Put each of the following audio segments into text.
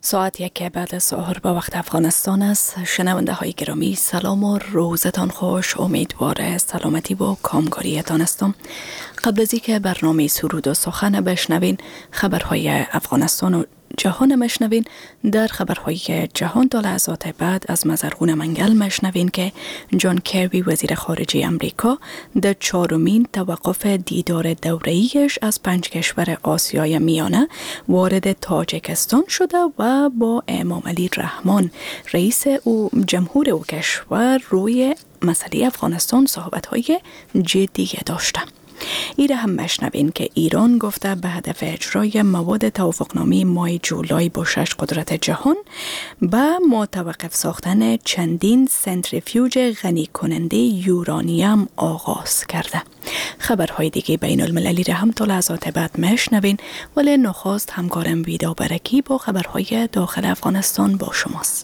ساعت 1 بعد از ظهر به وقت افغانستان است. شنونده های گرامی، سلام و روزتان خوش. امیدوار سلامتی و کامکاریتان هستم. قبل از اینکه برنامه سرود و سخن بشنوین، خبرهای افغانستان و جهان مشنوین. در خبرهای جهان تا لحظات بعد از مزرغون منگل مشنوین که جان کری وزیر خارجه امریکا در 4مین توقف دیدار دوره‌ایش از 5 کشور آسیای میانه وارد تاجیکستان شده و با امام علی رحمان رئیس او جمهور او کشور روی مسئله افغانستان صحبت‌های جدی داشته. ایره هم مشنوین که ایران گفته به هدف اجرای مواد توافقنامه ماه جولای با 6 قدرت جهان به متوقف ساختن چندین سنتریفیوژ غنی کننده یورانیم آغاز کرده. خبرهای دیگه بین المللی را هم تا لحظات بعد مشنوین، ولی نخست همکارم ویدا برکی با خبرهای داخل افغانستان با شماست.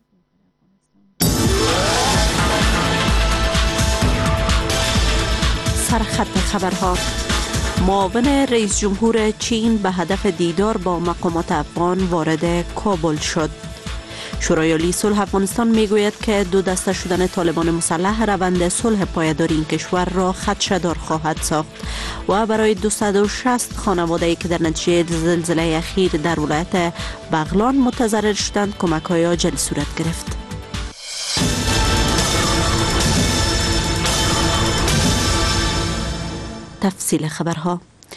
سرخط خبرها. معاون رئیس جمهور چین به هدف دیدار با مقامات افغان وارد کابل شد. شورای عالی صلح افغانستان میگوید که دو دسته شدن طالبان مسلح روند صلح پایداری این کشور را خدشه‌دار خواهد ساخت و برای 260 خانواده‌ای که در نتیجه زلزله اخیر در ولایت بغلان متضرر شدند کمک‌های عاجل صورت گرفت. تفصیل خبرها.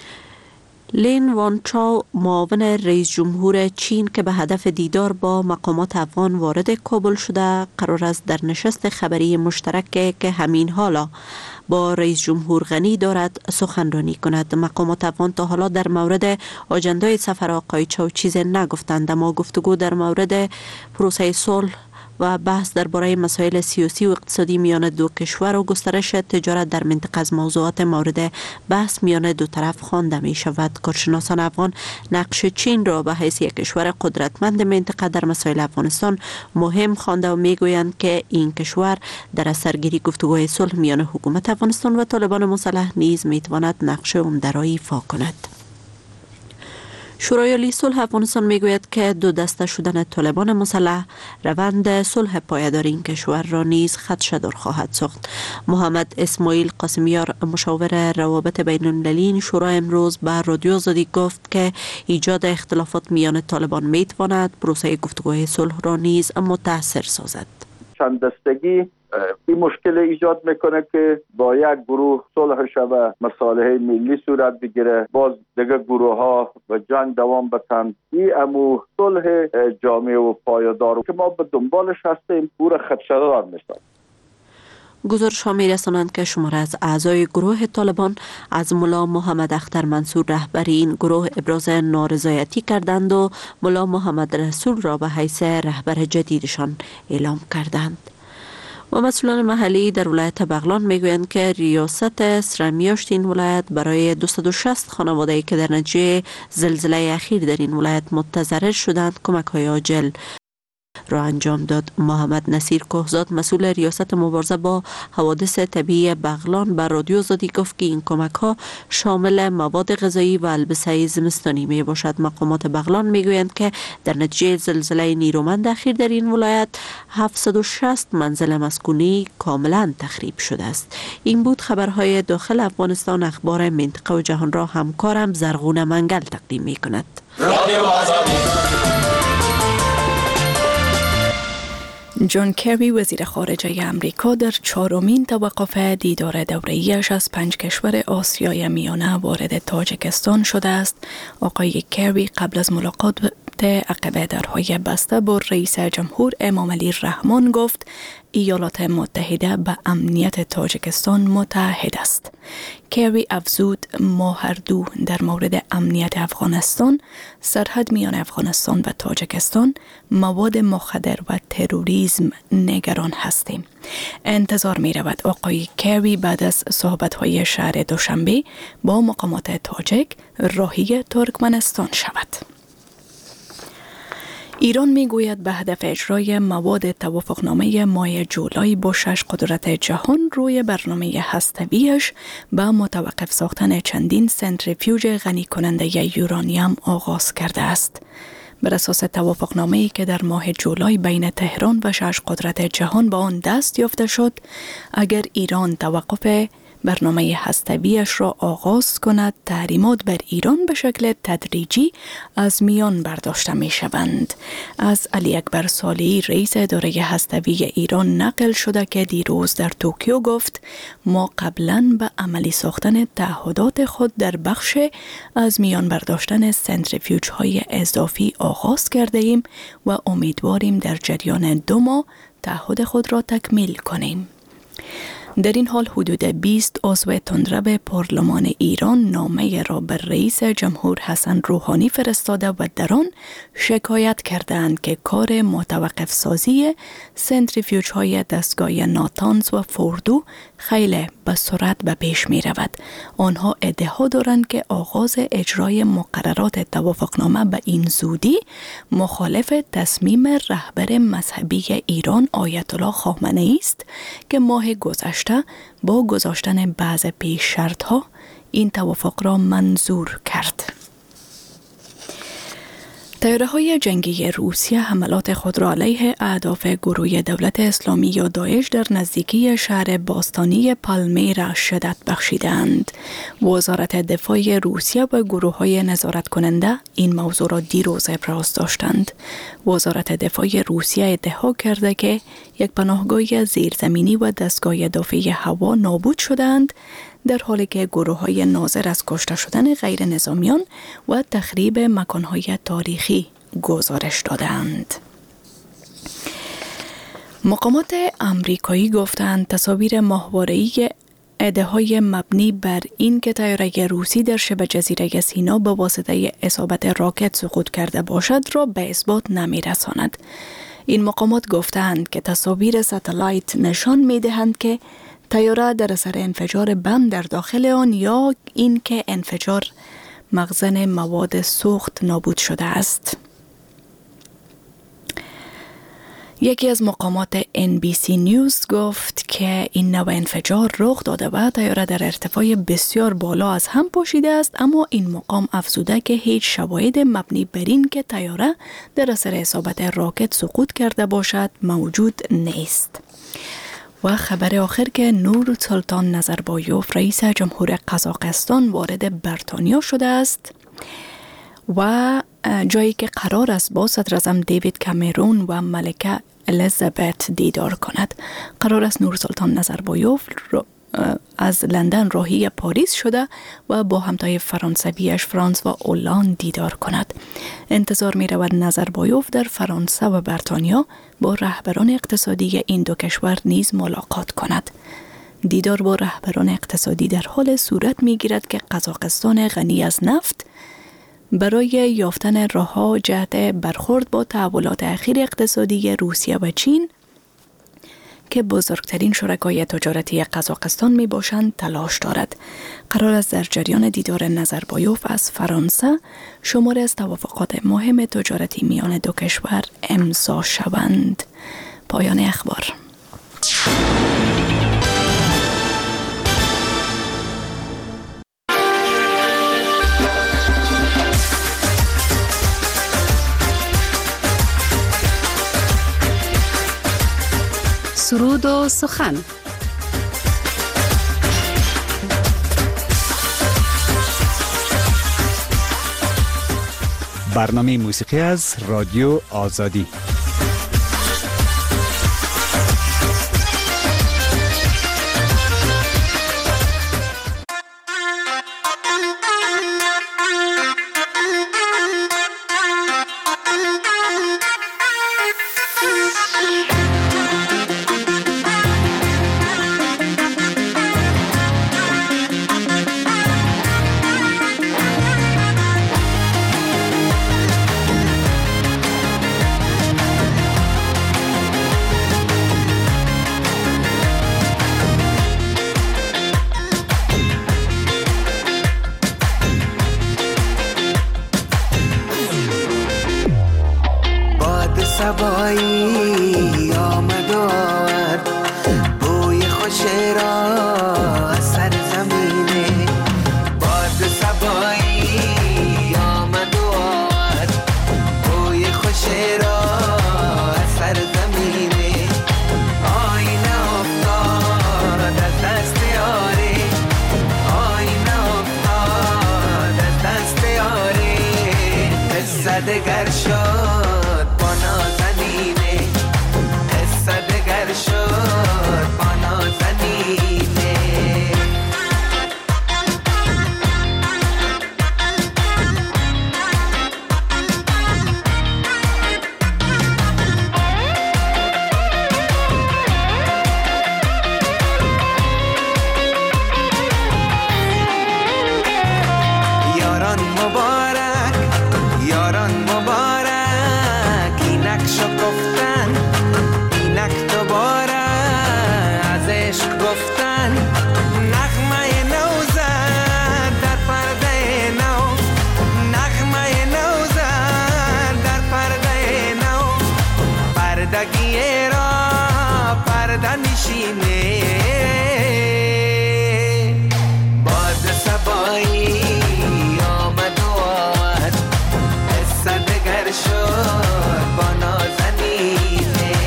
لین وان چاو، معاون رئیس جمهور چین که به هدف دیدار با مقامات افغان وارد کابل شده، قرار است در نشست خبری مشترک که همین حالا با رئیس جمهور غنی دارد سخنرانی کند. مقامات افغان تا حالا در مورد آجندای سفر آقای چاو چیز نگفتند، اما گفتگو در مورد پروسه صلح و بحث درباره مسائل سیاسی و اقتصادی میان دو کشور و گسترش تجارت در منطقه از موضوعات مورد بحث میان دو طرف خوانده می شود. کارشناسان افغان نقش چین را به حیث یک کشور قدرتمند منطقه در مسائل افغانستان مهم خوانده و می گویند که این کشور در اثرگیری گفتگوهای صلح میان حکومت افغانستان و طالبان مسلح نیز می تواند نقش عمده را ایفا کند. شورای عالی صلح افغانستان میگوید که دو دسته شدن طالبان مسلح روند صلح پایداری این کشور را نیز خدشه‌دار خواهد ساخت. محمد اسماعیل قاسمیار، مشاور روابط بین المللی شورا، امروز به رادیو آزادی گفت که ایجاد اختلافات میان طالبان میتواند پروسه گفتگوهای صلح را نیز متاثر سازد. چند دستگی این مشکل ایجاد میکنه که با یک گروه صلح شوه، مصالح ملی صورت بگیره، باز دیگه گروه ها و جنگ دوام بتن. این امو صلح جامع و پایدار که ما به دنبالش هستیم پور خدشه‌دار میشه. گزارش ها می رسانند که شماره از اعضای گروه طالبان از ملا محمد اختر منصور رهبری این گروه ابراز نارضایتی کردند و ملا محمد رسول را به حیث رهبر جدیدشان اعلام کردند. و مسئولان محلی در ولایت بغلان میگویند که ریاست سرمیاشت این ولایت برای 260 خانواده‌ای که در نتیجه زلزله اخیر در این ولایت متضرر شدند کمک‌های عاجل را انجام داد. محمد نصیر کهزاد، مسئول ریاست مبارزه با حوادث طبیعی بغلان، بر رادیو آزادی گفت که این کمک‌ها شامل مواد غذایی و البسه زمستانی می باشد. مقامات بغلان میگویند که در نتیجه زلزله نیرومند اخیر در این ولایت 760 منزل مسکونی کاملا تخریب شده است. این بود خبرهای داخل افغانستان. اخبار منطقه و جهان را همکارم زرغون منگل تقدیم می کند. جان کری وزیر خارجه امریکا در 4مین توقف دیدار دوره‌ایش از 5 کشور آسیای میانه وارد تاجیکستان شده است. آقای کری قبل از ملاقات عقب درهای بسته با رئیس جمهور امام علی رحمان گفت ایالات متحده به امنیت تاجیکستان متحد است. کری افزود ما هر دو در مورد امنیت افغانستان، سرحد میان افغانستان و تاجیکستان، مواد مخدر و تروریسم نگران هستیم. انتظار می رود آقای کری بعد از صحبت‌های شهر دوشنبه با مقامات تاجیک راهی ترکمنستان شود. ایران میگوید به هدف اجرای مواد توافقنامه ماه جولای با 6 قدرت جهان روی برنامه هسته‌ایش به متوقف ساختن چندین سنتریفیوژ غنی کننده یورانیم آغاز کرده است. بر اساس توافقنامه‌ای که در ماه جولای بین تهران و 6 قدرت جهان به آن دست یافته شد، اگر ایران توقف برنامه هسته‌ای‌اش را آغاز کند، تحریمات بر ایران به شکل تدریجی از میان برداشته می شوند. از علی اکبر صالحی رئیس اداره هسته‌ای ایران نقل شده که دیروز در توکیو گفت ما قبلاً به عملی ساختن تعهدات خود در بخش از میان برداشتن سنتریفیوژ های اضافی آغاز کرده ایم و امیدواریم در جریان 2 ماه تعهد خود را تکمیل کنیم. در این حال حدود 20 عضو تندرو پارلمان ایران نامه را به رئیس جمهور حسن روحانی فرستاده و در آن شکایت کردند که کار متوقف سازی سنتریفیوژ های دستگاه ناتانز و فوردو خیلی به سرعت به پیش می رود. آنها ادعا دارند که آغاز اجرای مقررات توافقنامه به این زودی مخالف تصمیم رهبر مذهبی ایران آیت الله خامنه‌ای است که ماه گذشته با گذاشتن بعض پیش شرط ها این توافق را منظور کرد. طیاره‌های جنگی روسیه حملات خود را علیه اهداف گروه دولت اسلامی یا داعش در نزدیکی شهر باستانی پالمیرا شدت بخشیدند. وزارت دفاع روسیه و گروه‌های نظارت کننده این موضوع را دیروز ابراز داشتند. وزارت دفاع روسیه ادعا کرده که یک پناهگاه زیرزمینی و دستگاه دفاعی هوا نابود شدند، در حالی که گروه‌های ناظر از کشته شدن غیر نظامیان و تخریب مکان‌های تاریخی گزارش دادند. مقامات آمریکایی گفتند تصاویر ماهواره‌ای ادعاهای مبنی بر این که طیاره روسی در شبه جزیره سینا به واسطه اصابت راکت سقوط کرده باشد را به اثبات نمی‌رساند. این مقامات گفتند که تصاویر ساتلایت نشان می‌دهند که طیاره در اثر انفجار بم در داخل آن یا این که انفجار مخزن مواد سوخت نابود شده است. یکی از مقامات NBC نیوز گفت که این نوع انفجار رخ داده و طیاره در ارتفاع بسیار بالا از هم پاشیده است، اما این مقام افزوده که هیچ شواهد مبنی بر این که طیاره در اثر اصابت راکت سقوط کرده باشد موجود نیست. و خبر آخر که نور سلطان نظربایوف رئیس جمهور قزاقستان وارد بریتانیا شده است و جایی که قرار است با صدر اعظم دیوید کامرون و ملکه الیزابت دیدار کند. قرار است نور سلطان نظربایوف از لندن راهی پاریس شده و با همتای فرانسویش فرانس و اولاند دیدار کند. انتظار می رود نظربایوف در فرانسه و بریتانیا با رهبران اقتصادی این دو کشور نیز ملاقات کند. دیدار با رهبران اقتصادی در حال صورت می گیرد که قزاقستان غنی از نفت برای یافتن راه‌ها جهت برخورد با تحولات اخیر اقتصادی روسیه و چین که بزرگترین شرکای تجارتی قزاقستان می باشند تلاش دارد. قرار است در جریان دیدار نظربایوف از فرانسه شماری از توافقات مهم تجارتی میان دو کشور امضا شوند. پایان اخبار. سرود و سخن. برنامه موسیقی از رادیو آزادی. سبایی آمد و آورد بوی خوش را از سر زمینه. باد سبایی آمد و آورد بوی زندگی را پرده نشینه باز سبایی آمد و آمد قصه دگر شد با نازنینه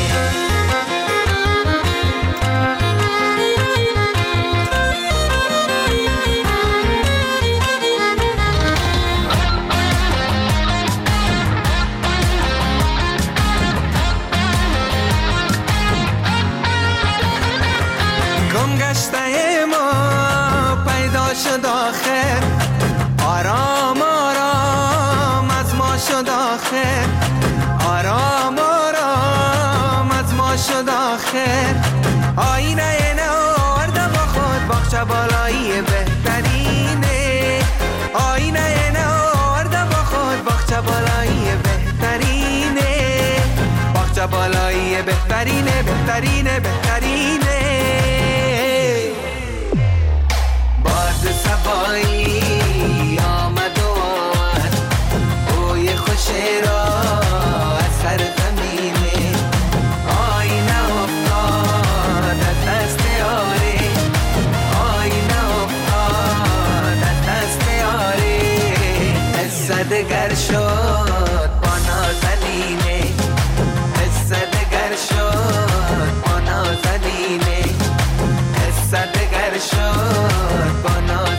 گشته ما پیدا شد آخر آرام آرام از ما شد آخر آرام آرام از ما شد آخر آینه نورده با خود باغچه بالایی بهترینه آینه نورده با خود باغچه بالایی بهترینه باغچه بالایی بهترینه بهترینه بهترینه سبایی آمد و آمد بوی خوشی را از سر زمینه آینه افتاد از دست یاری آینه افتاد از دست یاری قصه دگر شد با نازنینه قصه دگر شد با نازنینه قصه دگر شد با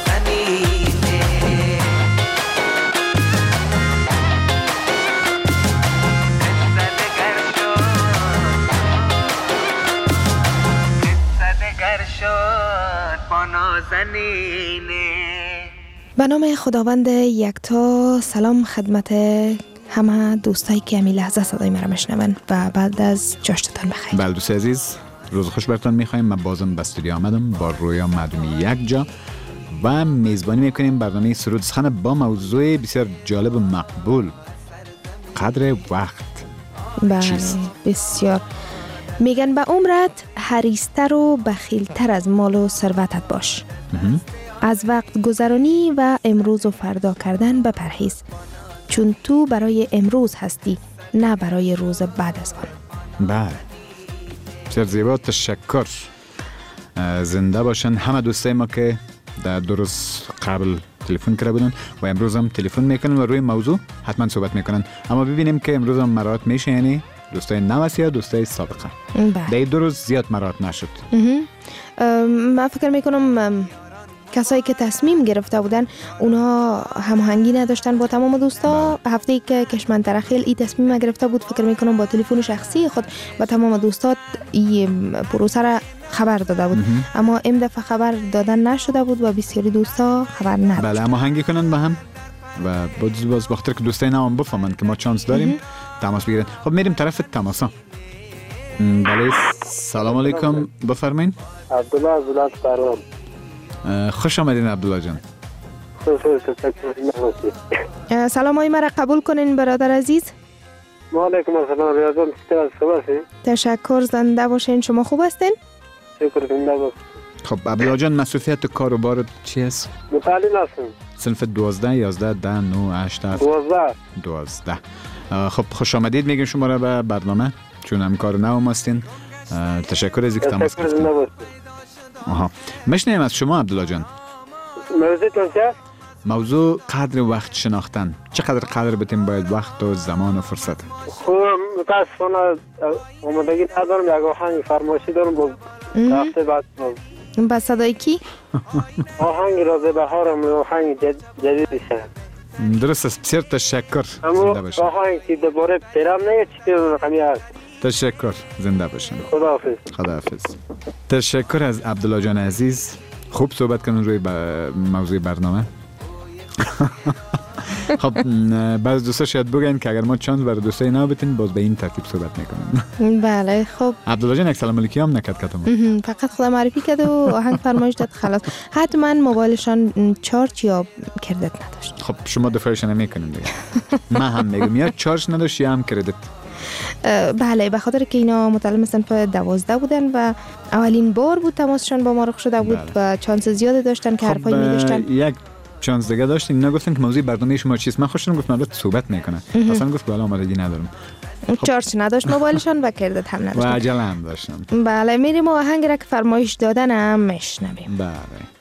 به نام خداوند یکتا. سلام خدمت همه دوستایی که همین لحظه صدای مرا میشنون و بعد از جاشتتان بخیر. بله دوست عزیز، روز خوش براتون میخوایم. من بازم به استودیو آمدم با رویا معدومی یک جا و میزبانی میکنیم برنامه سرود سخن با موضوع بسیار جالب و مقبول، قدر وقت. بله چیست؟ بسیار. میگن به عمرت حریصتر و بخیلتر از مال و ثروتت باش. از وقت گذرانی و امروز و فردا کردن بپرهیز، چون تو برای امروز هستی نه برای روز بعد از آن. بله بسیار زیبا، تشکر. زنده باشن همه دوستای ما که در درست قبل تلفن کرده بودن و امروز هم تلفن میکنن و روی موضوع حتما صحبت میکنن. اما ببینیم که امروز هم مراحت میشه، یعنی دوستای نو است یا دوستای سابقه. در دو روز زیاد مراحت نشد. من فکر میکنم کسایی که تصمیم گرفته بودن اونا هماهنگی نداشتن با تمام دوستا. هفته‌ای که کشمن ترخیل این تصمیم گرفته بود، فکر میکنم با تلفن شخصی خود با تمام دوستات این پروسه را خبر داده بود. اما این دفعه خبر دادن نشده بود و بسیاری دوستا خبر نداشتن. بله، هماهنگی کنن با هم و باز بخاطر که دوستای نو هم بفهمن که ما چانس داریم تماس بگیرن. خب میریم طرف تماسا. بله سلام علیکم، بفرمایید. عبدالله از ولایت فرام. خوش آمدین عبدالله جان. سلام های مرا قبول کنین برادر عزیز. علیکم السلام ریاضان، تشکر، زنده باشین. شما خوب هستین؟ شکر، زنده باش. خب عبدالله جان، مسئولیت کار و بار چی است؟ متعلم هستم. صنف 12 11 10 9 8 12. خب خوش آمدید میگیم شما را به برنامه، چون همکار نو هستین. تشکر از اینکه تماس گرفتین. مشنیم از شما عبدالله جان. موضوعتون چیه؟ موضوع قدر وقت شناختن. چقدر قدر بتیم باید وقت و زمان و فرصت؟ خب متاسفانه آمادگی ندارم، یک آهنگ فرمایشی دارم با هفته بعد. با صدای کی؟ آهنگ راز بهارم، آهنگ جدیدشه. درست است، بسیار تشکر. اما آهنگ که دوباره پیرم نه چی رقمی هست. تشکر، زنده باشین. خداحافظ. تشکر از عبدالله جان عزیز. خوب صحبت کنن روی موضوع برنامه. خب بعض دوستا شاید بگن که اگر ما چانس برای دوستای نو بتین باز به این ترتیب صحبت میکنن. بله خب عبدالله جان، یک سلام علیکی هم نکرد کتم. فقط خدا معرفی کرد و آهنگ فرمایش داد خلاص. حتما موبایلشان چارج یا کردت نداشت. خب شما دفعش نمیکنین دیگه. من هم میگم یا چارج نداشت یا هم کردت. بله، به خاطر که اینا متعلم صنف 12 بودن و اولین بار بود تماسشان با ما رخ شده بود. بله. و چانس زیاده داشتن که حرفایی می داشتن. یک چانس دیگه داشتیم، اینا گفتن که موضوع برنامه شما چیست. من خوشم گفتم البته صحبت میکنه. اصلا گفت بالا آمادگی ندارم. چارج نداشت موبایلشان و کردت هم و نداشت. عجله هم داشتن. بله میریم و آهنگ را که فرمایش دادن هم میشنویم. بله.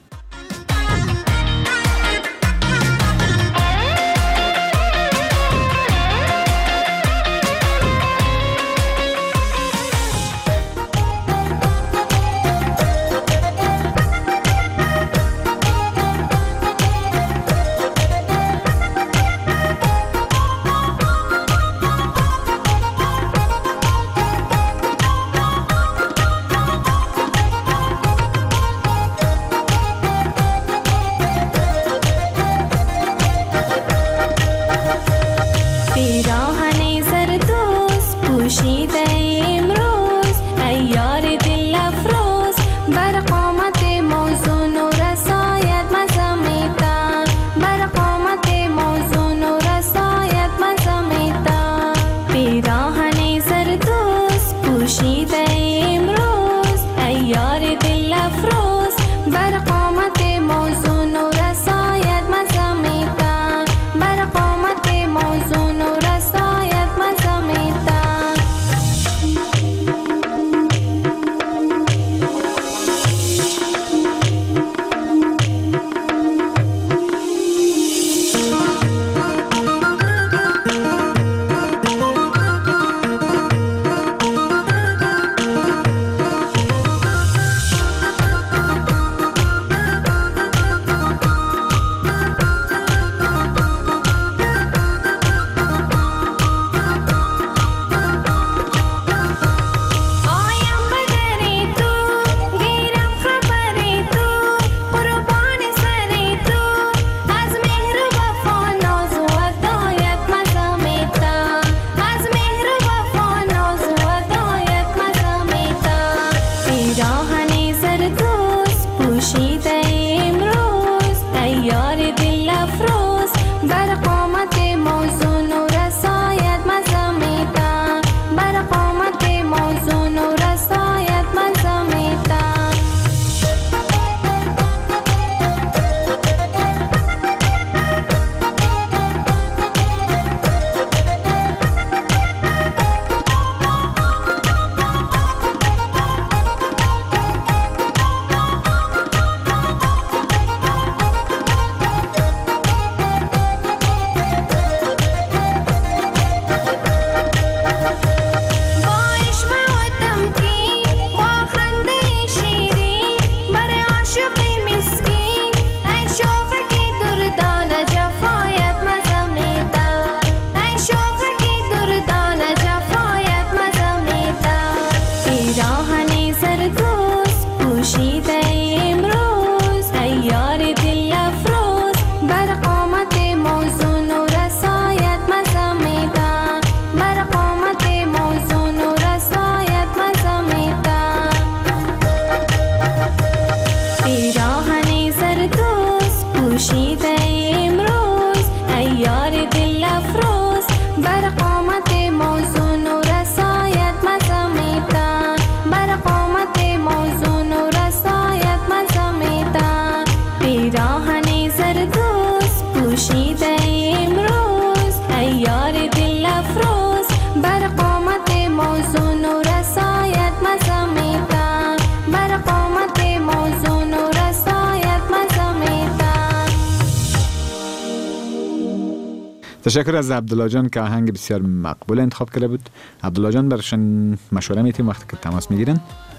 تشکر از عبدالله جان که آهنگ بسیار مقبول انتخاب کرده بود. عبدالله جان برشان مشوره میتیم وقتی که تماس میگیرن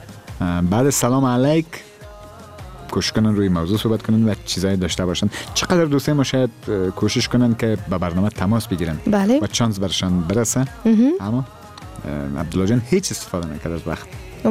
بعد سلام علیک کوشش کنن روی موضوع صحبت کنن و چیزایی داشته باشن. چقدر دوستای ما شاید کوشش کنن که با برنامه تماس بگیرن بله. و چانس برشان برسه اما عبدالله جان هیچ استفاده نکرد از وقت.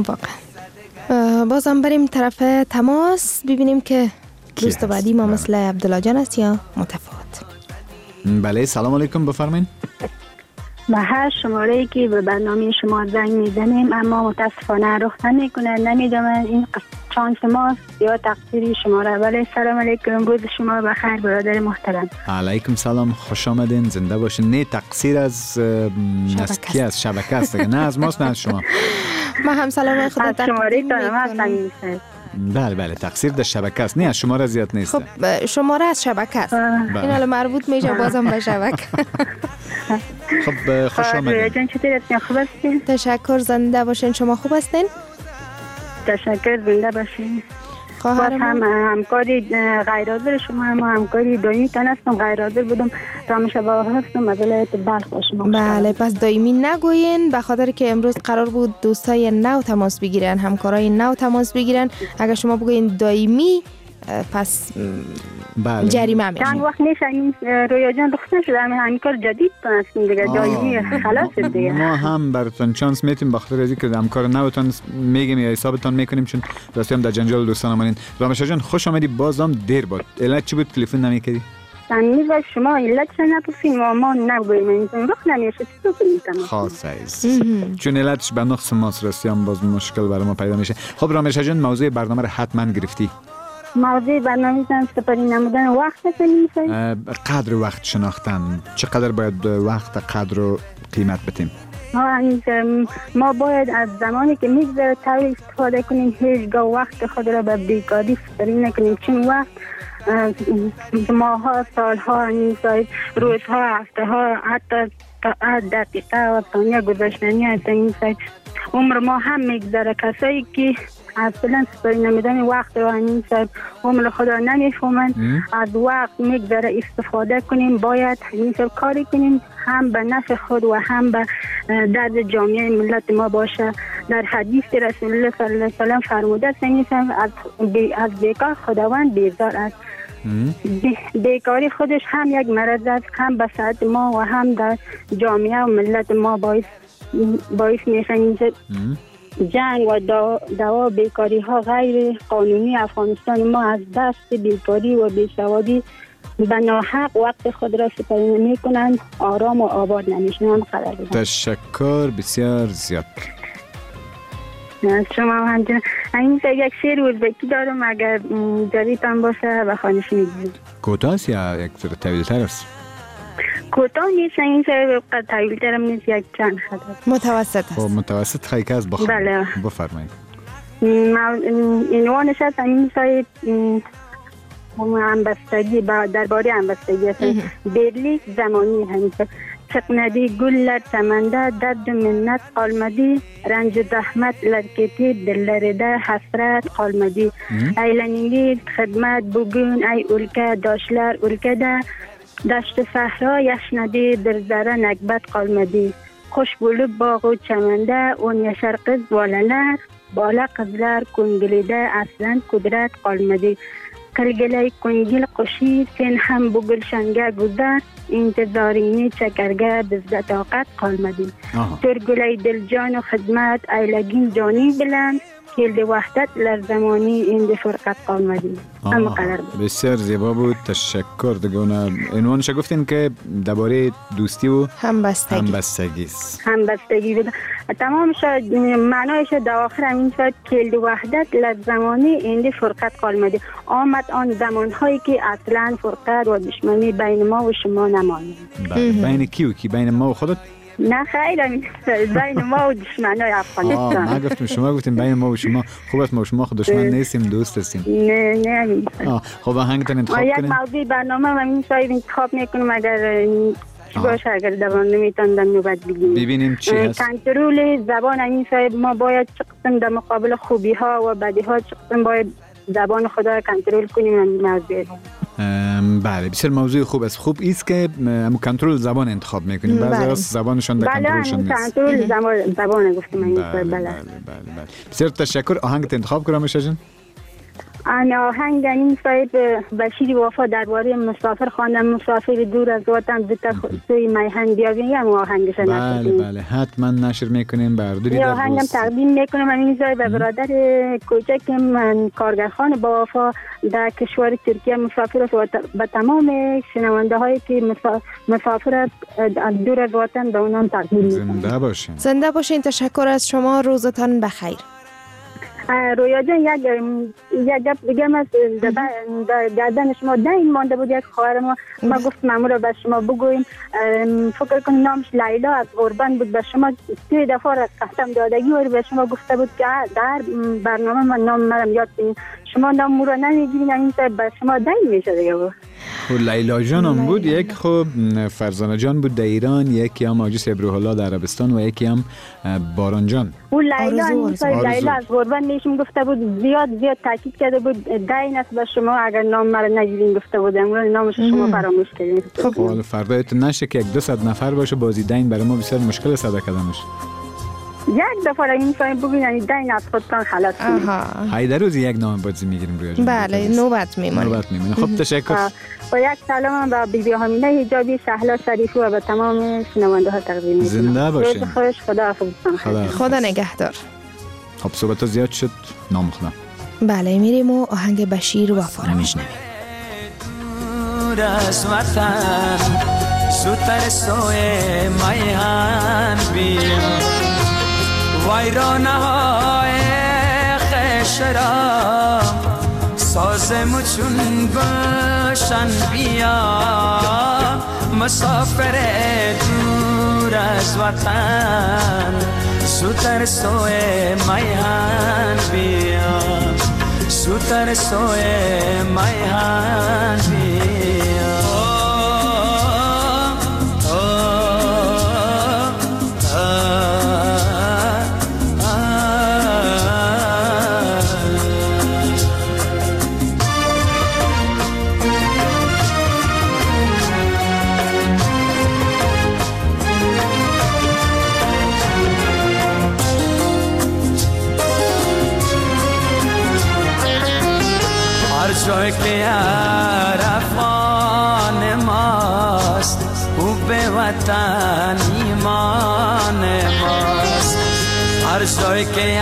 واقعا بازم بریم طرف تماس ببینیم که دوست بعدی ما مثل عبدالله جان است یا متفاوت. بله سلام علیکم بفرمایید. ما هر شماره‌ای که به برنامه شما زنگ میزنیم اما متاسفانه رخ نمیکنه. نمیدونم این چانس ماست یا تقصیر شماره. بله سلام علیکم، روز شما بخیر برادر محترم. علیکم سلام، خوش آمدین، زنده باشین. نه تقصیر از نسکی از شبکه است، نه از ماست نه از شما. ما هم سلام خدا تقدیم میکنم. بله بله تقصیر در شبکه است، نه از شماره زیاد نیست. خب شماره از شبکه است. این حالا مربوط میشه بازم به شبکه. خب خوش آمدید. جان چطور هستین؟ خوب هستین؟ تشکر، زنده باشین. شما خوب هستین؟ تشکر، زنده باشین. باز خواهر هم همکاری غیر حاضر شما، هم همکاری دائمی تن هستم. غیر حاضر بودم رامش با هستم از ولایت بلخ با شما. بله، پس دائمی نگوین، به خاطر که امروز قرار بود دوستای نو تماس بگیرن، همکارای نو تماس بگیرن. اگر شما بگوین دائمی پس بله. جریمه میشه. چند وقت نیست این رویا جان رخصت نشده، همین کار جدید هستیم دیگه، دائمی خلاص دیگه. ما هم براتون چانس میتیم بخاطر از اینکه همکار نوتان میگیم یا حسابتان میکنیم، چون راستی هم در جنجال دوستانمون. رامشا جان خوش آمدی. بازم دیر بود. علت چی بود تلفن نمیکردی؟ تمیز شما علتش نپرسین و ما نگوییم، این وقت نمیشه چطور کنیم. خاص است، چون علتش به نقص ماست. راستی هم باز مشکل برای ما پیدا میشه. خب رامشا جان موضوع برنامه رو حتما گرفتی. موضوع برنامه سپری نمودن وقت نکنیم. قدر وقت شناختن، چقدر باید وقت قدر و قیمت بدیم؟ ما باید از زمانی که میگذره طوری استفاده کنیم، هیچگاه وقت خود را به بیکاری سپری نکنیم، چون وقت ماها، سالها، روزها، هفته ها، حتی دقیقه و ثانیه گذشتنی هست. این عمر ما هم میگذره. کسایی که اصلا سپری نمیدن وقت و این عمر خدا نمیفهمن، از وقت میگذره استفاده کنیم. باید این کاری کنیم هم به نفع خود و هم به درد جامعه ملت ما باشه. در حدیث رسول الله صلی الله علیه و سلم فرموده است از بیکار خداوند بیزار است. بیکاری خودش هم یک مرض است، هم به صحت ما و هم در جامعه و ملت ما باعث میشه. جنگ و دوا بیکاری ها غیر قانونی افغانستان ما از دست بیکاری و بیسوادی به ناحق وقت خود را سپری نمی کنند، آرام و آباد نمیشن. تشکر بسیار زیاد. شما همچنین. این یک شعر ازبکی دارم، اگر جدیدتان باشه و خانش میگید. کوتاه است یا یک ذره طویل‌تر است؟ کوتاه نیست، این شعر طویل‌تر هم نیست، یک چند خط است. متوسط است. خب متوسط خیلی که از بله. بفرمایید. عنوانش است این شعر همبستگی، درباره همبستگی است. برلیک زمانی همیشه چقندی گل لر چمنده، درد منت قالمدی، رنج زحمت لرکتی دل لرده حسرت قالمدی. ایلنینگی خدمت بگون ای اولکه داشلر اولکه ده، دشت صحرا یشندی در زره نکبت قالمدی. خوش بولو باغ و چمنده اون یشر قز باللر، بالا قزلر کنگلیده اصلا قدرت قالمدی. کلگلای کنگل قشی سن هم بگل شنگه گذر، انتظارینی چکرگه بزده طاقت قالمدی. ترگلای دل جان و خدمت ایلگین جانی بلند، کلد وحدت لرزمانی اند فرقت قالمدی. بسیار زیبا بود. تشکر. دگونه عنوانش گفتین که درباره دوستی و همبستگی است. همبستگی بود. تمام شد معنایش در آخر همین شد کلد وحدت لرزمانی اند فرقت قالمدی. آمد آن زمانهایی که اصلا فرقت و دشمنی بین ما و شما نماند. بین کی و کی؟ بین ما و خودت؟ نه خیلی بین ما و دشمنای افغانستان. ما گفتیم شما گفتیم بین ما و شما. خوب است ما و شما خود دشمن نیستیم، دوست هستیم. نه خب آهنگتون انتخاب کنیم. یک موضوع برنامه همین شاید انتخاب میکنم، اگر باشه اگر دوان نمیتون در نوبت ببینیم چی هست. کنترل زبان همین شاید ما باید چقدر در مقابل خوبی ها و بدی ها چقدر باید زبان خدا کنترل کنیم. همین موضوع بله بسیار موضوع خوب است. خوب است که کنترل زبان انتخاب میکنیم. بعضی از زبانشان در کنترلشان نیست. کنترل زبان گفتم. بله. بسیار تشکر. آهنگت انتخاب کنم میشه جان. آهنگ این صاحب بشیر وفا درباره مسافر خواندم، مسافر دور از وطن زودتر سوی میهن بیابیم. هم آهنگش بله حتما نشر میکنیم. برداری در آهنگم تقدیم میکنم این صاحب به برادر کوچک من کارگرخان با وفا در کشور ترکیه مسافر است و به تمام شنونده هایی که مسافر دور از وطن به اونان تقدیم میکنم. زنده باشین. تشکر از شما. روزتان بخیر. رویا جان یک گپ دیگه از گردن شما این مانده بود. یک خواهر ما گفت مامورا به شما بگویم، فکر کنم نامش لیلا از قربان بود. به شما 3 دفعه قسم دادگی و به شما گفته بود که در برنامه من نام مرم یاد کنید. شما نام مورا نمیگیرین، این به شما دین میشه دیگه. و لیلا جان هم بود. یک خب فرزانه جان بود در ایران، یکی هم آجی ابروح الله در عربستان و یکی هم باران جان. او لیلا از قربان نیشم گفته بود، زیاد تاکید کرده بود دین است به شما، اگر نام مرا نگیرین گفته بودم، نامش شما فراموش کردین. خب فردا نشه که 100 نفر باشه بازی دین برای ما بسیار مشکل صدا کردنش. یک دفعه این فایم ببینید دین از خودتان خلاص کنید. های در روز یک نام بازی میگیریم روی جان. بله نوبت میمونه. خب تشکر. و یک سلام به بیبی حامیده حجابی شهلا شریفی و به تمام شنونده ها تقدیم میکنم. زنده باشین. روز خوش، خدا حافظتان. خدا نگهدار. خب صحبت زیاد شد، نام خدا. بله میریم و آهنگ بشیر وفا رو میشنویم. دور از وطن زودتر سوی میهن بیا، ویرانه های خشرا سازمو چون گلشن بیا، مسافر دور از وطن زودتر سوی میهن بیا، زودتر سوی میهن بیا. جای که عرفان ماست او به وطن ایمان ماست، هر جای که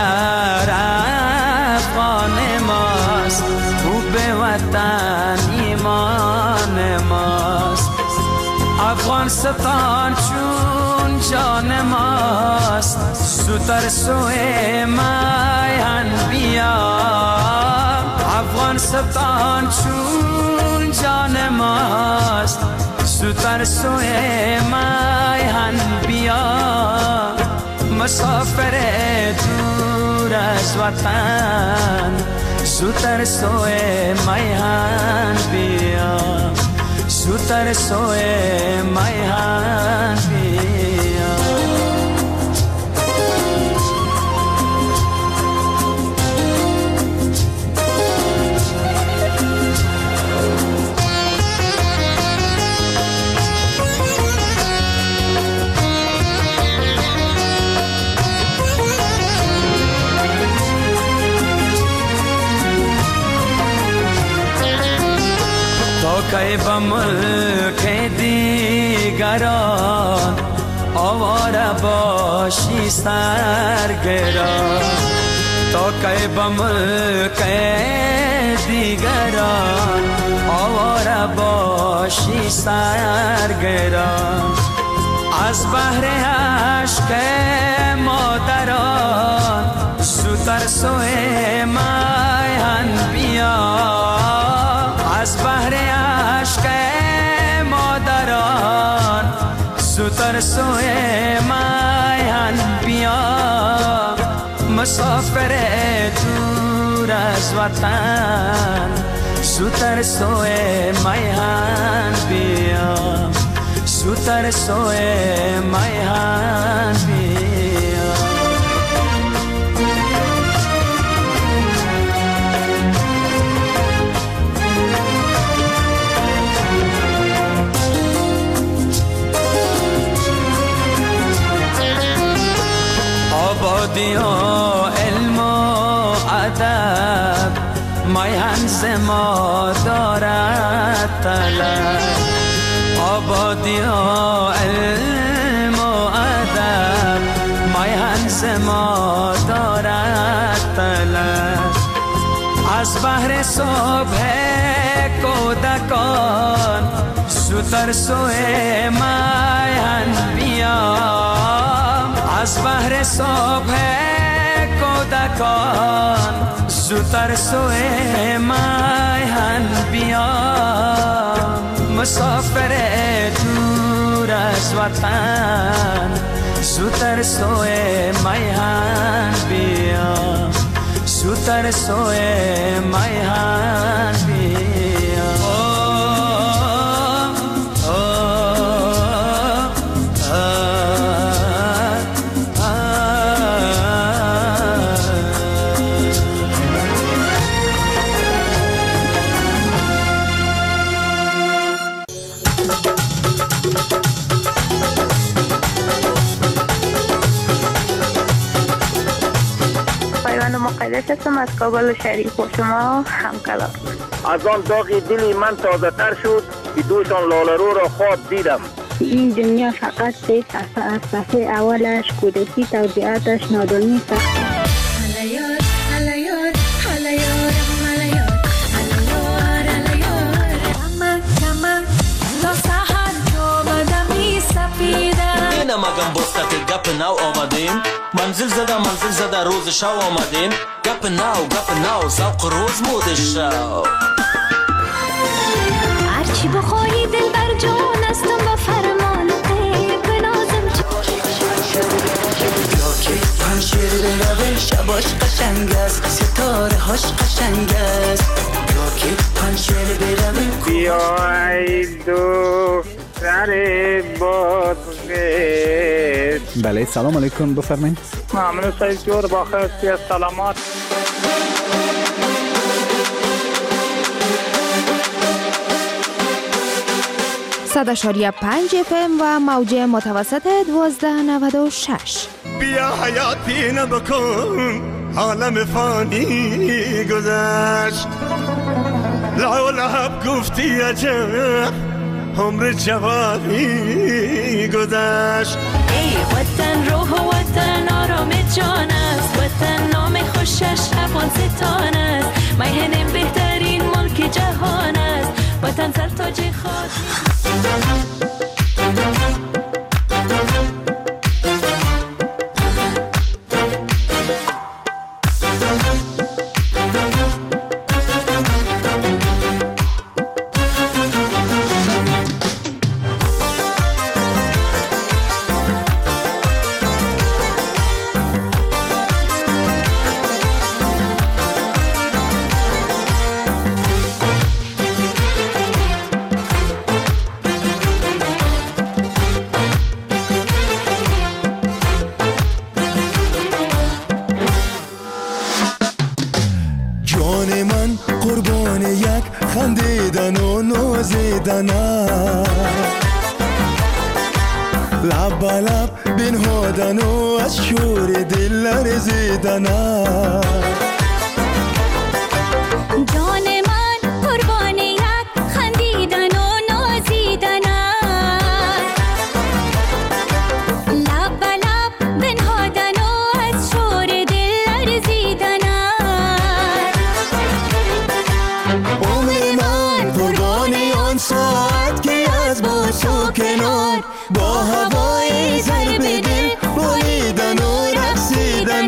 عرفان ماست او به وطن ایمان ماست، افغانستان چون جان ماست زودتر سوی میهن بیا، افغانستان چون جان ماست زودتر سوی میهن بیا، مسافر دور از وطن زودتر سوی میهن بیا، زودتر سوی میهن بیا. که به ملک دیگران آواره باشی سرگران، تا که به ملک دیگران آواره باشی سرگران، از بحر عشق مادران زودتر سوی میهن بیا، از بحر عشق مادران زودتر سوی میهن بیا، مسافر دور از وطن زودتر سوی میهن بیا، زودتر سوی میهن بیا. آبادی و علم و ادب میهن ز ما دارد طلب، آبادی و علم و ادب میهن ز ما دارد طلب، از بحر صبح کودکان زودتر سوی میهن بیا، از بحر صبح کودکان زودتر سوی میهن بیا، مسافر دور از وطن زودتر سوی میهن بیا، زودتر سوی میهن بیا. مقدس هستم از کابل شریف و شما همکلام. از آن داغ دلی من تازه تر شد که دوشان لالرو را خواب دیدم. این دنیا فقط 3 صفحه از صفحه اولش کودکی توضیحاتش نادانی است. مگم بستت گپ نو آمدیم منزل زده روز شو آمدیم گپ نو ذوق روز مود شو هرچی بخواهی دل بر جان استم و فرمان قیب نازم یا که پنشیر بروه شباش قشنگ است ستاره هاش قشنگ است یا که پنشیر بروه بیای دو سر باد بله سلام علیکم بفرمایید. ممنون سعید جور با خیلی از سلامات. صد 5 FM و موج متوسط 1296. بیا حیات پینه بکن عالم فانی گذشت لعب گفتی عجب عمر جوانی گذشت. ای وطن روح و وطن آرام جان است وطن نام خوشش افغانستان است میهن بهترین ملک جهان است وطن سر تاج خاک. لب بنهادن و از شور دل لرزیدن جان من قربان یک خندیدن و نازیدن لب به لب بنهادن و از شور دل لرزیدن عمر من قربان آن ساعت که از باش و کنار با هوای ضرب دل بریدن و رقصیدن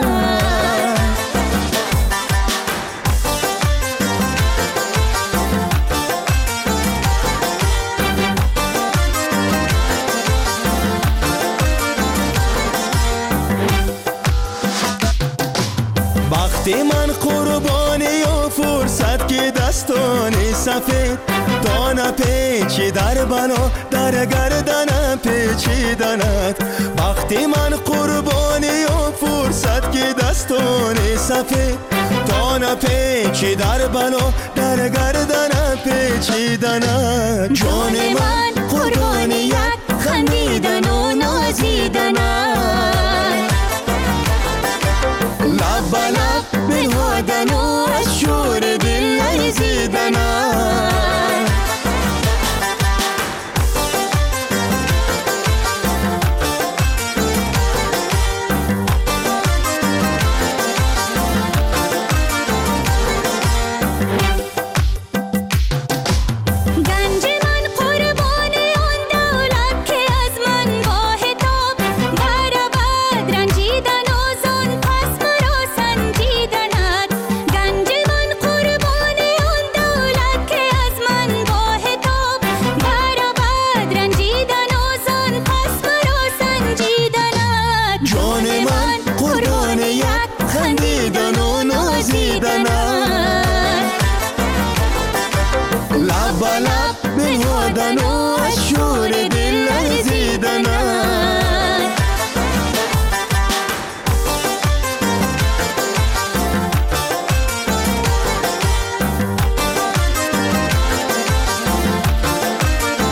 وقتی من قربانی و فرصت که دستان سفید دانه پیچی در بنا در گردن پیچیدند وقتی من قربانی و فرصت که دستان سفید دانه پیچی در بنا در گردن پیچیدند جان من قربان یک خندیدن و نازیدن لب به لب بنهادن و از شور دل لرزیدن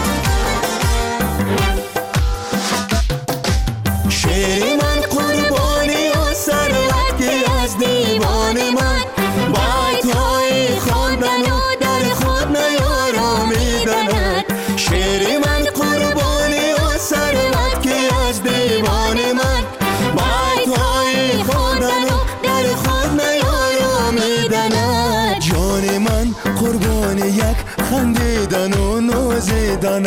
شعر من قربان خندیدن و نازیدن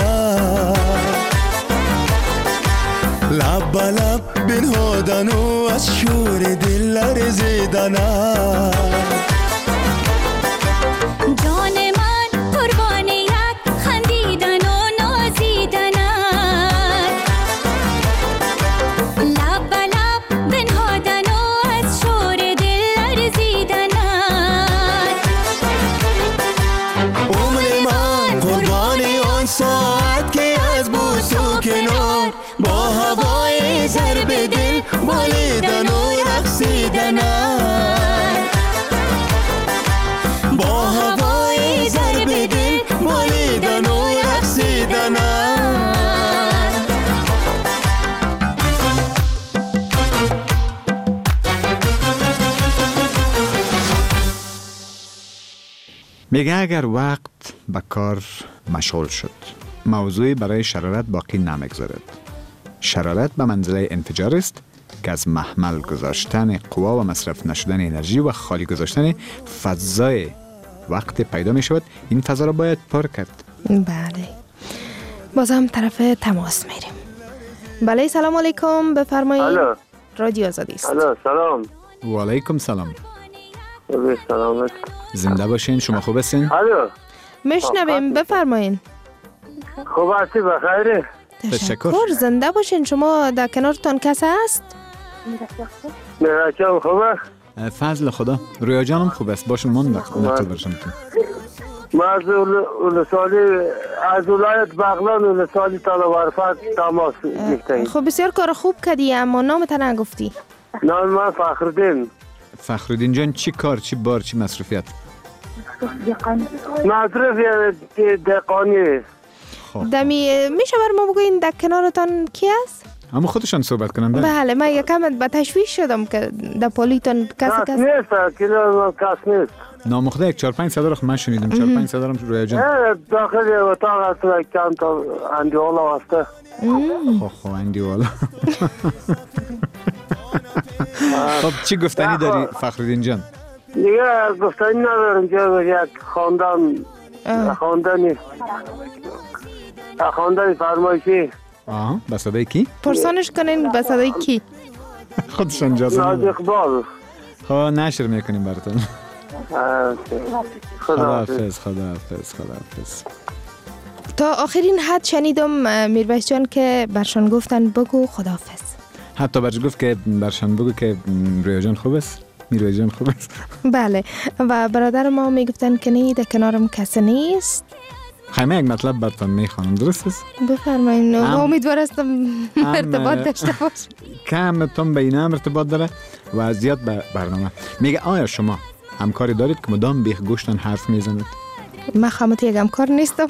لب به لب بنهادن و از شور دل لرزیدن جان من قربان یک خندیدن و نازیدن لب به لب بنهادن و از شور دل لرزیدن عمر من قربان آن ساعت که از بوس و کنار با هوای ضرب دل بالیدن و رقصیدن با هوای ضرب دل بالیدن و رقصیدن میگه اگر وقت به کار مشغول شد موضوعی برای شرارت باقی نمیگذارد. شرارت به منزله انفجار است که از محمل گذاشتن قوا و مصرف نشدن انرژی و خالی گذاشتن فضای وقت پیدا می شود. این فضا را باید پر کرد. بله، باز هم طرف تماس میریم. بله، سلام علیکم، بفرمایید. رادیو آزادی است. سلام. و علیکم سلام. سلامت. زنده باشین. شما خوب هستین؟ میشنویم، بفرمایید. خوب هستی؟ بخیره؟ تشکر. زنده باشین. شما در کنارتان کسی هست؟ میراجم خوبه؟ فضل خدا. رویا جانم خوب است. باشون من نقل برشم تو. ما از ولایت بغلان ولسوالی طالب تماس گرفتیم. خب بسیار کار خوب کردی، اما نامت نگفتی. نام من فخرالدین. فخرالدین جان، چی کار، چی بار، چی مصروفیت؟ مصروفیت دهقانی. دمی میشه بر ما بگوین در کنارتان کی است؟ اما خودشان صحبت کنن. بله، من یکم به تشویش شدم که در پولیتون کس نیست. کس نیست. نامخده 4-5 صدا رو من شنیدم. 4-5 صدا رو رویا جان داخل اتاق هست چند تا اندیوالا هسته. خب اندیوالا. خب چی گفتنی داری فخرالدین جان؟ دیگه گفتنی ندارم که یک خواندن فرمایشی. به صدای کی؟ پرسانش کنین به صدای کی؟ خودشان اجازه ناز اقبال. خب نشر میکنیم براتون. خداحافظ. تا آخرین حد شنیدم میرویس جان که برشان گفتن بگو خداحافظ. حتی برش گفت که برشان بگو که رویا جان خوب است، میرویس جان خوب است. بله، و برادر ما میگفتن که نه، در کنارم کسی نیست. خیمه یک مطلب براتون میخوانم، درست است؟ بفرمایید. امیدوار هستم ارتباط داشته باش. کم تون به اینم ارتباط داره و زیاد به برنامه. میگه آیا شما همکاری دارید که مدام بیخ گوشتان حرف میزنید؟ من خامتی یک همکار نیستم.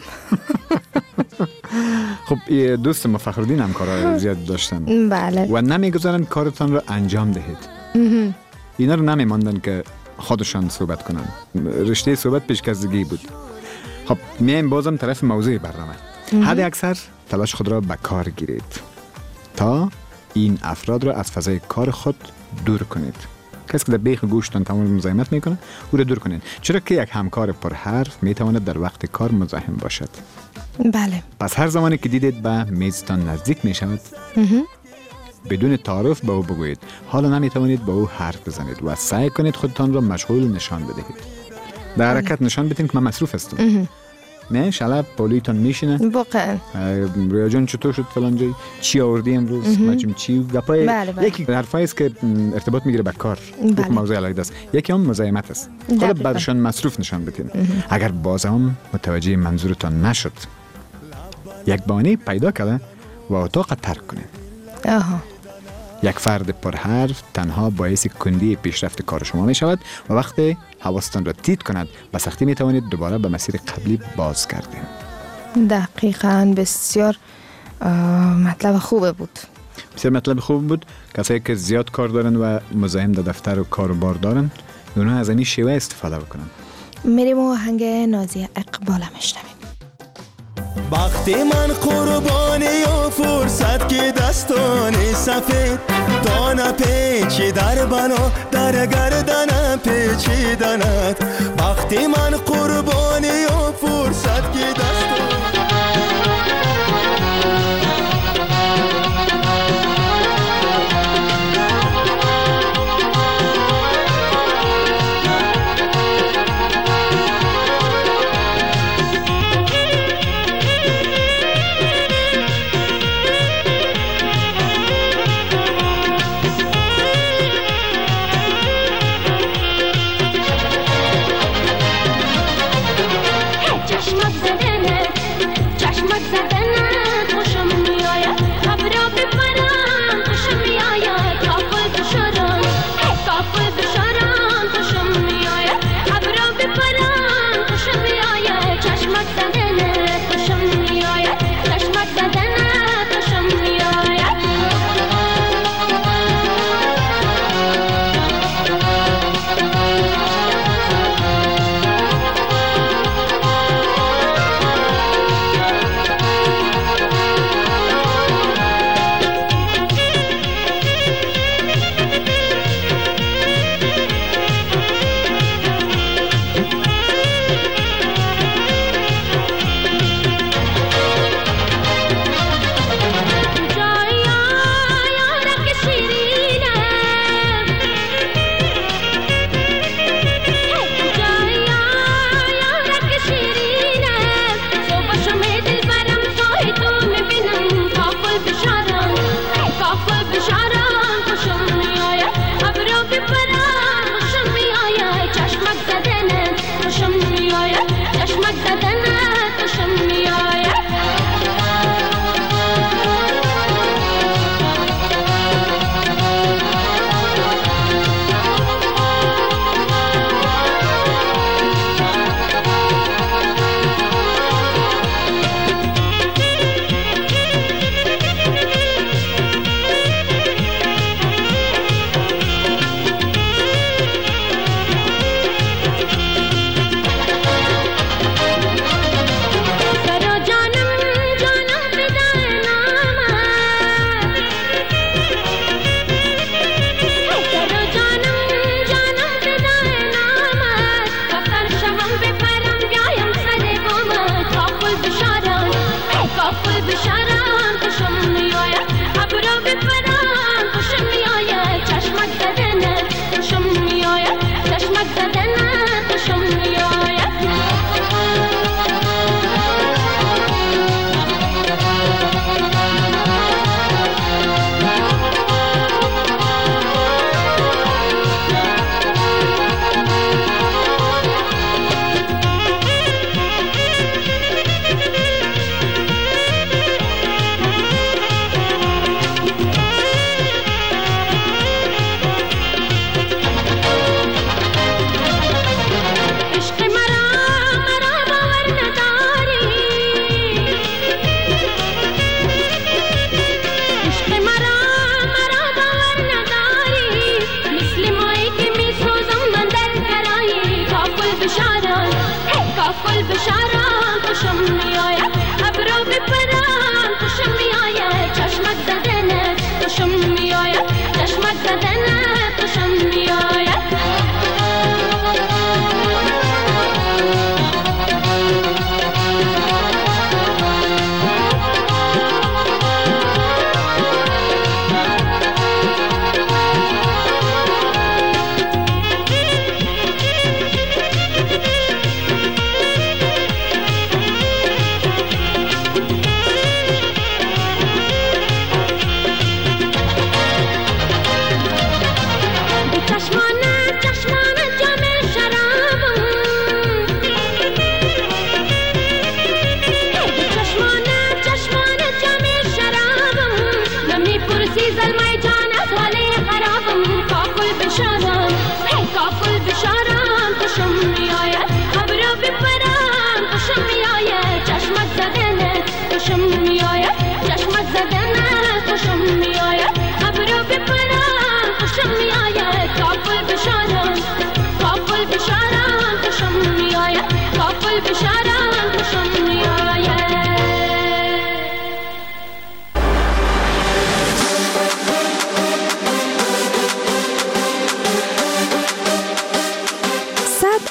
خب دوست ما فخرالدین همکارای زیاد داشتن. بله. و نمیگذارن کارتان رو انجام دهید. اینا رو نمیماندن که خودشان صحبت کنن. رشته صحبت پیشکشیدگی بود. خب میایم بازم طرف موضوع برنامه. حد اکثر تلاش خود را به کار گیرید تا این افراد را از فضای کار خود دور کنید. کسی که در بیخ گوشتان تمام مزاحمت میکنه او را دور کنید، چرا که یک همکار پرحرف میتواند در وقت کار مزاحم باشد. بله. پس هر زمانی که دیدید به میزتان نزدیک میشود بدون تعارف به او بگویید حالا نمیتوانید با او حرف بزنید و سعی کنید خودتان را مشغول نشان بدهید. در حرکت نشان بدین که من مصروف هستم. نه شلب پولیتون میشینه واقعا. رویا جان چطور شد فلان جایی، چی آوردی امروز، مچم چی گپای. یکی حرفایی است که ارتباط میگیره به کار. یک موضوع علیه است. یکی هم مزاحمت است. خود برشان مصروف نشان بدین. اگر باز هم متوجه منظورتان نشد یک بهانه پیدا کنه و اتاق ترک کنه. یک فرد پرحرف تنها باعث کندی پیشرفت کار شما می شود و وقتی حواستان را تیت کند به سختی می توانید دوباره به مسیر قبلی باز گردید. دقیقاً. بسیار مطلب خوبه بود. بسیار مطلب خوب بود. کسایی که زیاد کار دارن و مزاحم در دفتر و کاروبار دارن اونها از این شیوه استفاده بکنن. میریم و آهنگ نازی اقبال میشنویم. وقتی من قربانی و فرصت که دستان سفید تا نپی یکی در بنا در گردنم پیچیدنت وقتی من قربانی و فرصت کی دست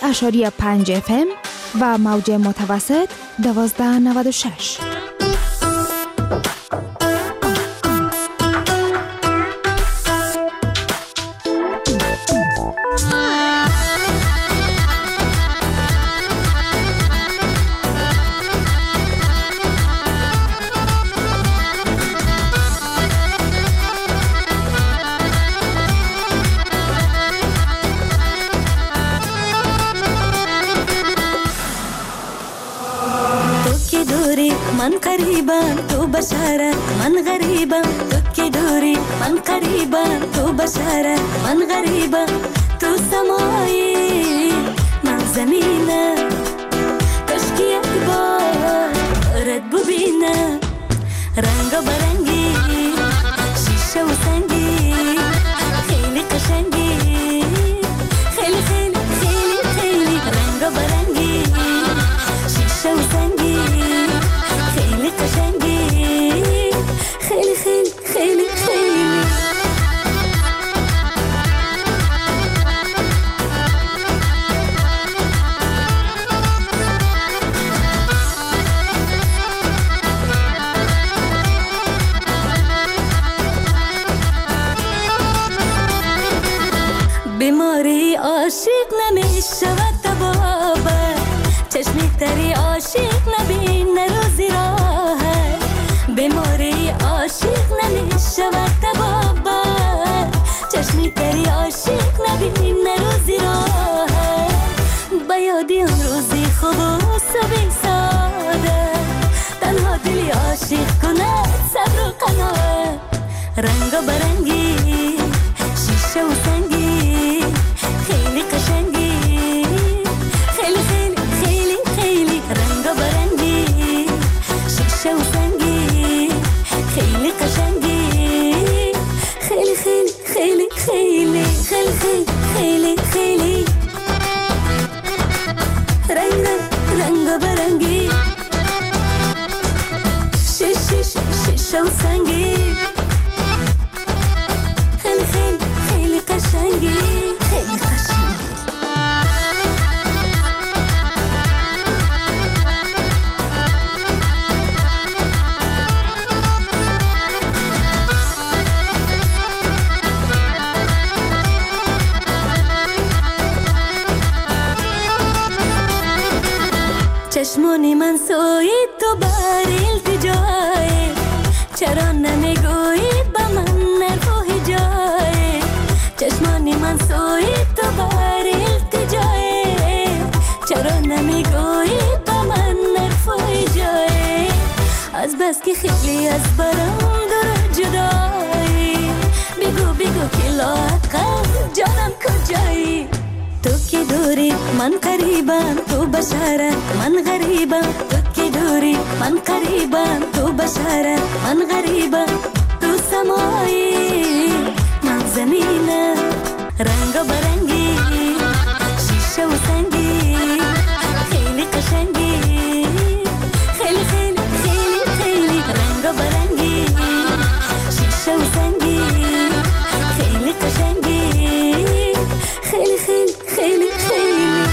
FM و موج متوسط 1296. من قریبا تو بشارت من غریبا تو که دوری من قریبا تو بشارت من غریبا تو سمایی من زمینه کشکی یک بار رد ببینه رنگ و برنگی شیشه و سنگی خیلی قشنگی خیلی خیلی خیلی خیلی رنگ و برنگی شیشه و سنگی خیلی قشنگی خیلی خیلی خیلی خیلی بیماری عاشق نمیشود تبابه چشمی تری عاشق نبینه روزی راهه بیماری عاشق نمیشود تبابه چشمی تری عاشق نبینه روزی راهه بیادی اون روزی خلوص و بی ساده تنها دلی عاشق کنه صبر و قناعه رنگ و برنگی شیشه و سنگی خیلی قشنگی خیلی خیلی خیلی خیلی رنگ و برنگی شیشه و سنگی خیلی قشنگی خیلی خیلی خیلی خیلی خیلی خیلی خیلی خیلی رنگ رنگ و برنگی شیشه و سنگی خیلی خیلی خیلی قشنگی خیلی قشنگی چشمونی من سوی تو بر التجای چرا نمیگویی با من نرفوی جای چشمونی من سوی تو بر التجای چرا نمیگویی با من نرفوی جای از بس که خیلی از برام دور جدایی بگو بگو که لااقل جانم کجایی تو که دوری من قریبم تو بشارت من غریبم تو که دوری من قریبم تو بشارت من غریبم تو سمایی من زمینه رنگ و برنگی شیشه و سنگی خیلی قشنگی خیلی خیلی خیلی خیلی رنگ و برنگی شیشه و سنگی خیلی قشنگی خیلی خیلی خیلی خیلی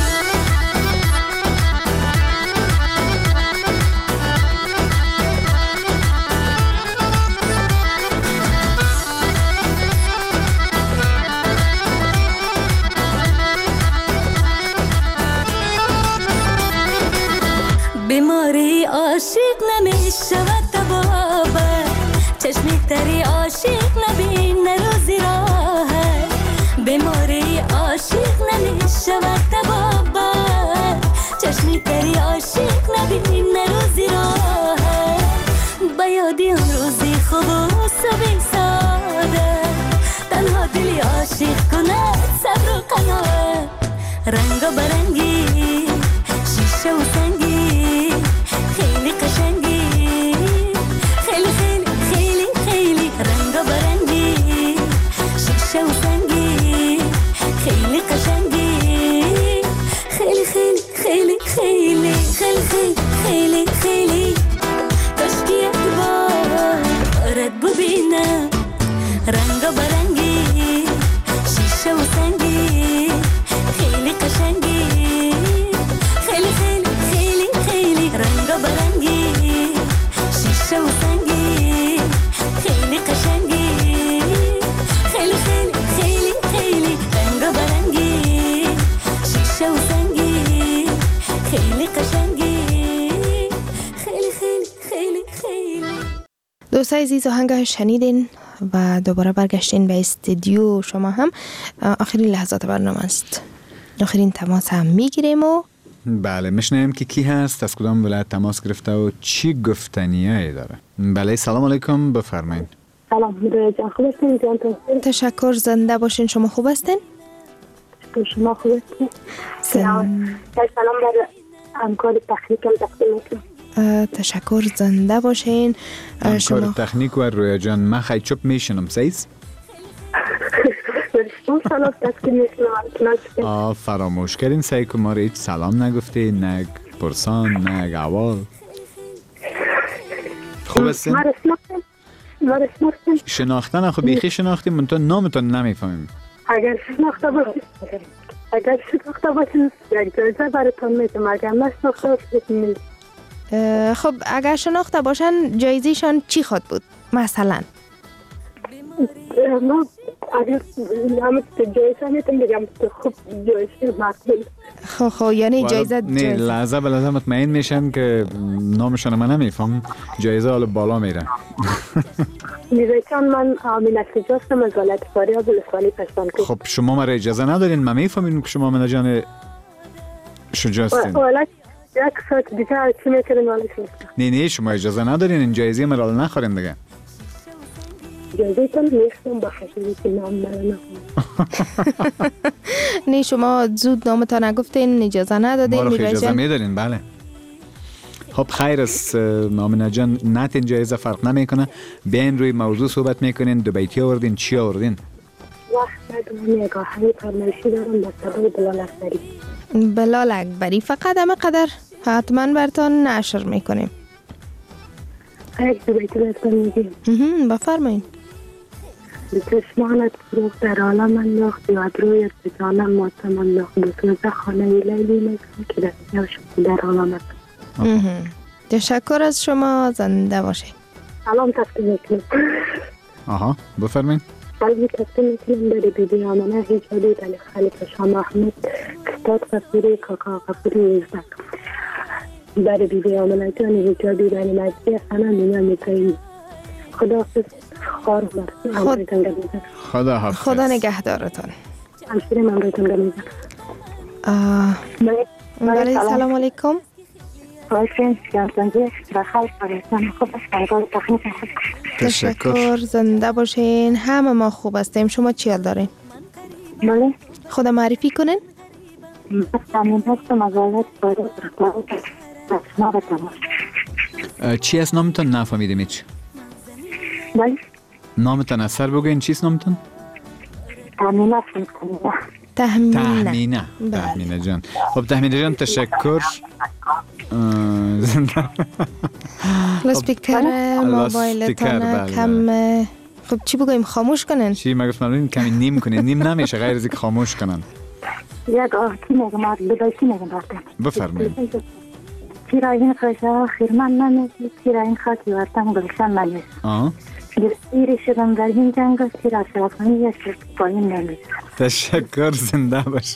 بیماری عاشق نمیشود تبابه چشمی تری عاشق نبینه روزی راهه بیماری عاشق نمیشود تبابه چشمی تری عاشق نبینه روزی راهه بیادی اون روزی خلوص و بی ساده تنها دلی عاشق کنه صبر و قناعه رنگ و برنگی شیشه و سنگی خیلی قشنگی خیلی خیلی خیلی خیلی رنگ و برنگی شیشه و سنگی خیلی قشنگی دوستای عزیز آهنگ شنیدین و دوباره برگشتین به استودیو. شما هم آخرین لحظات برنامه است، آخرین تماس هم میگیریم و بله میشنیم که کی هست، از کدام ولایت تماس گرفته و چی گفتنیه داره. بله سلام علیکم، بفرمایید. سلام جان، خوب هستین جان؟ تشکر، زنده باشین. شما خوب هستین؟ شما خوب هستین؟ سلام بر همکار تکنیکم تقدیم میکنم. تشکر، زنده باشین. همکار تکنیک و رویا جان من خیلی چوب میشنم سیز فراموش کردین سعی که ما رو هیچ سلام نگفتی، نه پرسان، نه احوال. خوب هستین؟ ما رسمختیم شناختن خب بیخی شناختیم من تو نامتون نمیفهمیم. اگر شناخته باشین یک جایزه براتون میدم، اگر نشناخته باشین. خب اگر شناخته باشن جایزیشان چی خود بود مثلا؟ اگر همه جایزه میتونم بگم خوب جایزه مقبول. خب یعنی جایزه نه لحظه به لحظه مطمئن میشن که نامشان من نمیفهم، جایزه حالا بالا میره. میزایتان من آمینه شجاستم از ولایت فاریاب ولسوالی پشتانکوی. خب شما مرا اجازه ندارین، من میفهمین که شما آمینه جان شجاستین. ولایت یک ساعت دیگه چی میکنین والیش نیستم. نه شما اجازه ندارین این جایزه مرا نخورین دیگه. جایزه‌تان نیستم بخشیدی که نام مرا نه شما زود نامتان نگفتین، اجازه ندادین. ما رو اجازه میدارین. بله خب خیر است آمینه جان، نتین جایزه فرق نمیکنه. بیاین روی موضوع صحبت میکنین. دو بیتی آوردین، چی آوردین؟ وقت ندارم یک آهنگ فرمایشی دارم با صدای بلال اکبری. بلال اکبری فقط همه قدر حتما برتان نشر میکنیم. یک دو بیتی برتان میگیم. بفرمایین. چشمانت فروغ در عالم انداخت، یاد روی جانم ماتم انداخت، بسوزه خانه لیلی میکنم که در عالم انداخت. تشکر از شما، زنده باشید. سلام تقدیم میکنم. آها بفرمایین. سلام تقدیم میکنم برای بیبی آمنه حجابی علی خلیفه شاه محمود استاد غفوری کاکا غفوری وزدک، برای بیبی آمنه جان حجابی بنی مجدی خانه دنیا میتاییم. خداحافظ. خدا نگهدارتان. همشیره من رویتون گمیزم. بله سلام علیکم. تشکر، زنده باشین. همه ما خوب هستیم. شما چی حال دارین؟ بله خدا معرفی کنین. چی از نامتون نفهمیدیم هیچ؟ بله نامتون از سر بگوین. چیست نامتون؟ تهمینه جان. خب تهمینه جان تشکر. لاسپیکر موبایلتان کم. خب چی بگویم خاموش کنن؟ چی ما گفتم کمی نیم کنین. نیم نمیشه غیر از اینکه خاموش کنن. یک آتی میگم بدایتی میگم بفرمایید. چرا این خشا خیرمن نمیشه، چرا این خاکی ورتم گلشن نمیشه. گیری شدم در این جنگ، چرا شرافانی یک پایین نمیشه. تشکر، زنده باشه.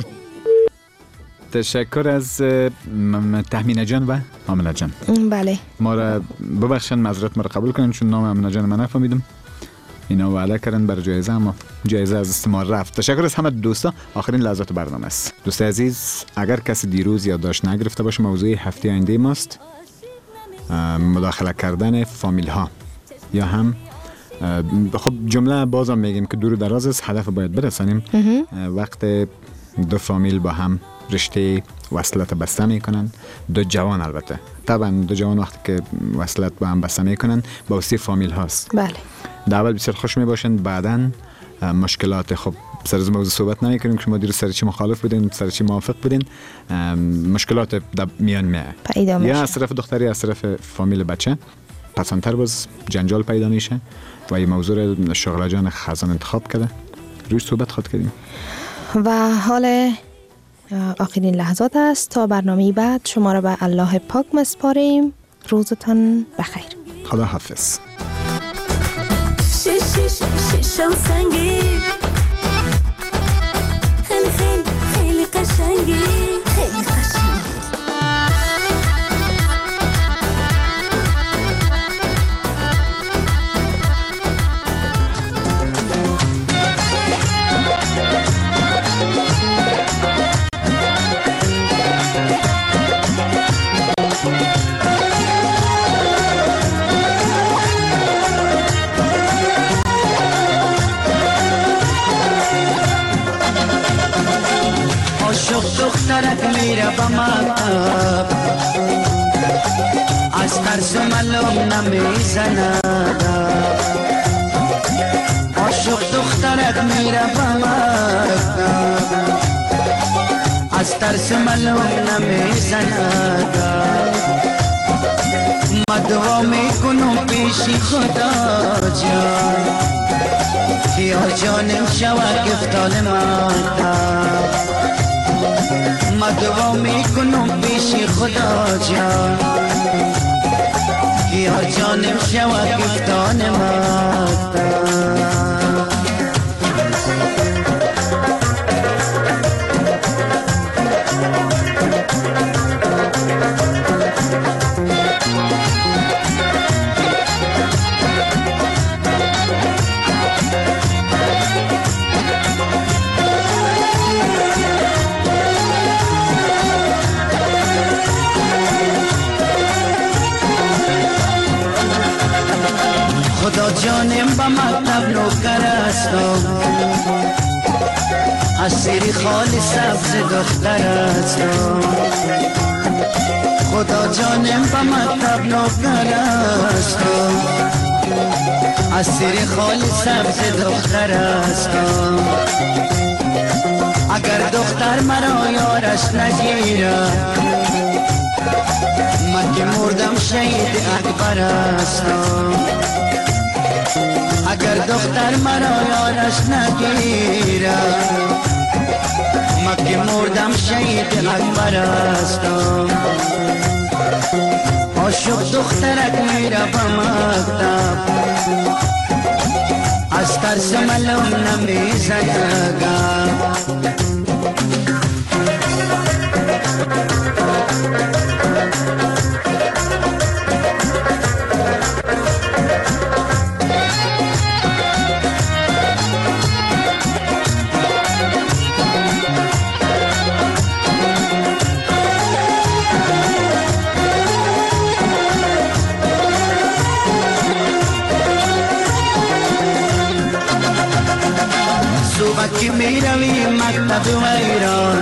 تشکر از تهمینه جان و آمینه جان. بله ما را ببخشن، معذرت ما را قبول کنن چون نام آمینه جان من نفهمیدم. اینا وعده کردن بر جایزه اما جایزه از استعمال رفت. تشکر از همه دوستا. آخرین لحظات برنامه است. دوست عزیز اگر کسی دیروز یادداشت نگرفته باشه موضوع هفته آینده ماست مداخله کردن فامیل ها یا هم خب جمله بازم میگیم که دور و دراز است، هدف باید برسانیم. وقت دو فامیل با هم رشته وصلت بسته میکنن، دو جوان البته طبعا دو جوان وقتی که وصلت با هم بسته میکنن با وسیع فامیل هاست. بله در اول بسیار خوش میباشند، بعداً مشکلات خب سر از موضوع صحبت نمیکنیم که شما دیروز سر چی مخالف بودین سر چی موافق بودین، مشکلات در میان میاد پیدا میشه، یا از طرف دختری از طرف فامیل بچه پسندتر باز جنجال پیدا میشه و این موضوع شغله جان خزان انتخاب کرده روی صحبت خود کردیم و حال آخرین لحظات است. تا برنامه بعد شما را به الله پاک مسپاریم. روزتان بخیر. خدا حافظ. شیشم سنگی خیلی خیلی خیلی قشنگی خیلی قشنگی دخترک میره به مکتب از ترس معلوم نمیزند عاشق دخترک میره به مکتب از ترس معلوم نمیزند ما دعا میکنم پیش خدا جان یا جانم شود گفتان مکتب ما دعا میکنم پیش خدا جان یا جانم شود گفتان مکتب خدا جانم با مکتب نوکر هستم اسیری خالی سبز دختر هستم خدا جانم با مکتب نوکر هستم اسیری خالی سبز دختر هستم اگر دختر مرا یارش نگیره من که مردم شهید اکبر هستم اگر دختر مرا یارش نگیره من که مردم شهید اکبر هستم عاشق دخترک میره به مکتب از ترس معلوم نمیزند صبح میروی مکتب ویران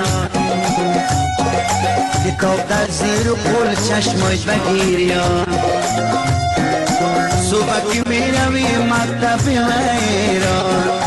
کتاب در زیر و قول چشمایت بگیریان صبح میروی مکتب ویران